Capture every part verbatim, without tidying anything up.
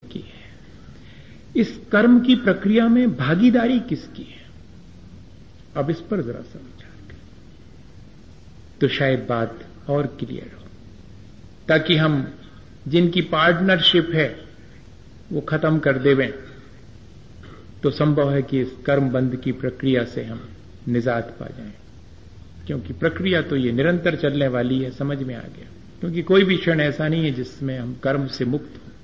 की है? इस कर्म की प्रक्रिया में भागीदारी किसकी है? अब इस पर जरा सा विचार करें तो शायद बात और क्लियर हो, ताकि हम जिनकी पार्टनरशिप है वो खत्म कर देवें तो संभव है कि इस कर्म बंध की प्रक्रिया से हम निजात पा जाएं, क्योंकि प्रक्रिया तो ये निरंतर चलने वाली है। समझ में आ गया, क्योंकि कोई भी क्षण ऐसा नहीं है जिसमें हम कर्म से मुक्त हो।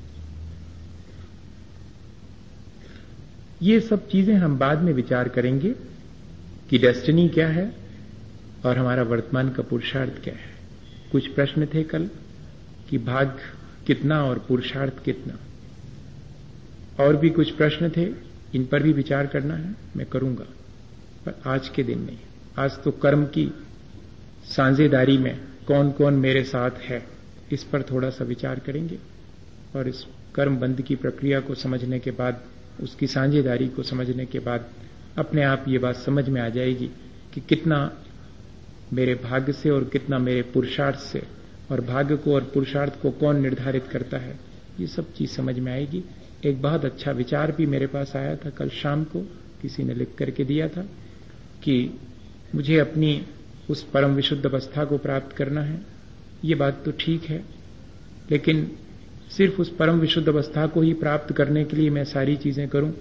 ये सब चीजें हम बाद में विचार करेंगे कि डेस्टिनी क्या है और हमारा वर्तमान का पुरुषार्थ क्या है। कुछ प्रश्न थे कल कि भाग कितना और पुरुषार्थ कितना, और भी कुछ प्रश्न थे, इन पर भी विचार करना है, मैं करूंगा, पर आज के दिन नहीं। आज तो कर्म की साझेदारी में कौन कौन मेरे साथ है इस पर थोड़ा सा विचार करेंगे, और इस कर्म बंध की प्रक्रिया को समझने के बाद, उसकी साझेदारी को समझने के बाद अपने आप ये बात समझ में आ जाएगी कि कितना मेरे भाग्य से और कितना मेरे पुरुषार्थ से, और भाग्य को और पुरुषार्थ को कौन निर्धारित करता है, ये सब चीज समझ में आएगी। एक बहुत अच्छा विचार भी मेरे पास आया था कल शाम को, किसी ने लिख करके दिया था कि मुझे अपनी उस परम विशुद्ध अवस्था को प्राप्त करना है। ये बात तो ठीक है, लेकिन सिर्फ उस परम विशुद्ध अवस्था को ही प्राप्त करने के लिए मैं सारी चीजें करूं,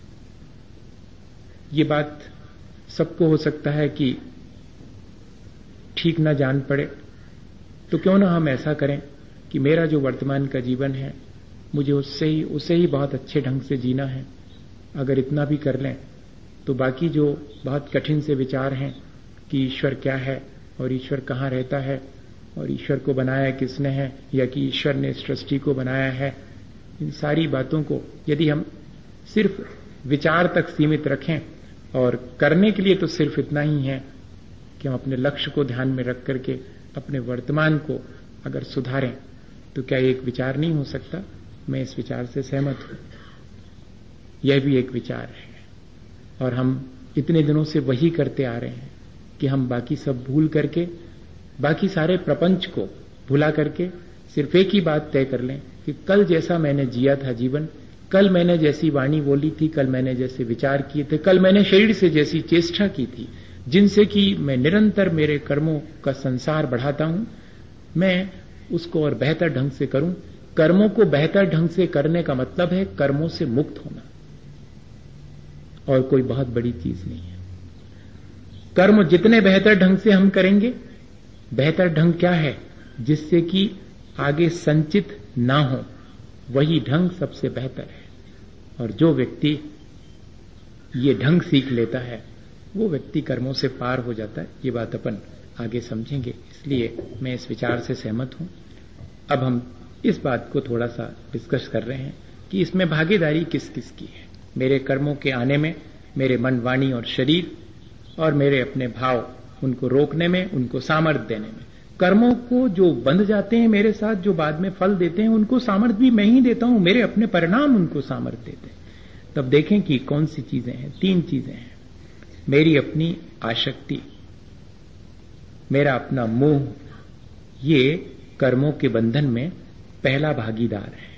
ये बात सबको हो सकता है कि ठीक ना जान पड़े। तो क्यों ना हम ऐसा करें कि मेरा जो वर्तमान का जीवन है मुझे उससे ही उसे ही बहुत अच्छे ढंग से जीना है। अगर इतना भी कर लें तो बाकी जो बहुत कठिन से विचार हैं कि ईश्वर क्या है और ईश्वर कहाँ रहता है और ईश्वर को बनाया किसने है, या कि ईश्वर ने इस सृष्टि को बनाया है, इन सारी बातों को यदि हम सिर्फ विचार तक सीमित रखें, और करने के लिए तो सिर्फ इतना ही है कि हम अपने लक्ष्य को ध्यान में रख करके अपने वर्तमान को अगर सुधारें, तो क्या एक विचार नहीं हो सकता? मैं इस विचार से सहमत हूं, यह भी एक विचार है। और हम इतने दिनों से वही करते आ रहे हैं कि हम बाकी सब भूल करके, बाकी सारे प्रपंच को भुला करके सिर्फ एक ही बात तय कर लें कि कल जैसा मैंने जिया था जीवन, कल मैंने जैसी वाणी बोली थी, कल मैंने जैसे विचार किए थे, कल मैंने शरीर से जैसी चेष्टा की थी, जिनसे कि मैं निरंतर मेरे कर्मों का संसार बढ़ाता हूं, मैं उसको और बेहतर ढंग से करूं। कर्मों को बेहतर ढंग से करने का मतलब है कर्मों से मुक्त होना, और कोई बहुत बड़ी चीज नहीं है। कर्म जितने बेहतर ढंग से हम करेंगे, बेहतर ढंग क्या है? जिससे कि आगे संचित ना हो, वही ढंग सबसे बेहतर है। और जो व्यक्ति ये ढंग सीख लेता है वो व्यक्ति कर्मों से पार हो जाता है। ये बात अपन आगे समझेंगे, इसलिए मैं इस विचार से सहमत हूं। अब हम इस बात को थोड़ा सा डिस्कस कर रहे हैं कि इसमें भागीदारी किस किस की है। मेरे कर्मों के आने में, मेरे मन, वाणी और शरीर, और मेरे अपने भाव, उनको रोकने में, उनको सामर्थ्य देने में। कर्मों को जो बंध जाते हैं मेरे साथ, जो बाद में फल देते हैं, उनको सामर्थ्य भी मैं ही देता हूं, मेरे अपने परिणाम उनको सामर्थ्य देते हैं। तब देखें कि कौन सी चीजें हैं। तीन चीजें हैं। मेरी अपनी आसक्ति, मेरा अपना मोह, ये कर्मों के बंधन में पहला भागीदार है।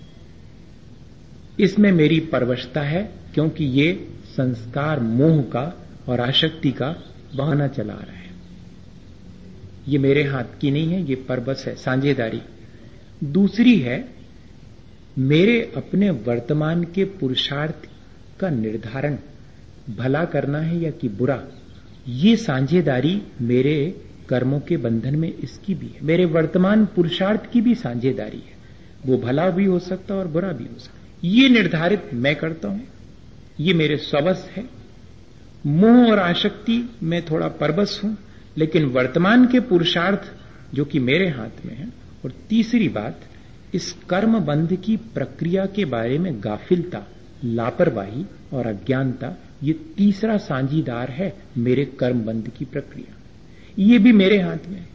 इसमें मेरी परवशता है, क्योंकि ये संस्कार मोह का और आसक्ति का बहाना चला रहा है। ये मेरे हाथ की नहीं है, ये परवश है, साझेदारी। दूसरी है मेरे अपने वर्तमान के पुरुषार्थ का निर्धारण, भला करना है या कि बुरा। ये साझेदारी मेरे कर्मों के बंधन में इसकी भी है। मेरे वर्तमान पुरुषार्थ की भी साझेदारी है, वो भला भी हो सकता है और बुरा भी हो सकता है। ये निर्धारित मैं करता हूं, ये मेरे स्ववश है। मोह और आसक्ति में थोड़ा परवश हूं, लेकिन वर्तमान के पुरुषार्थ जो कि मेरे हाथ में है। और तीसरी बात, इस कर्म बंध की प्रक्रिया के बारे में गाफिलता, लापरवाही और अज्ञानता, ये तीसरा साझीदार है मेरे कर्म बंध की प्रक्रिया। ये भी मेरे हाथ में है।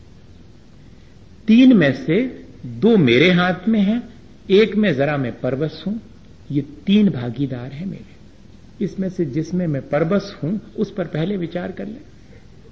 तीन में से दो मेरे हाथ में है, एक में जरा मैं परवश हूं। ये तीन भागीदार हैं मेरे। इसमें से जिसमें मैं परवश हूं उस पर पहले विचार कर लें।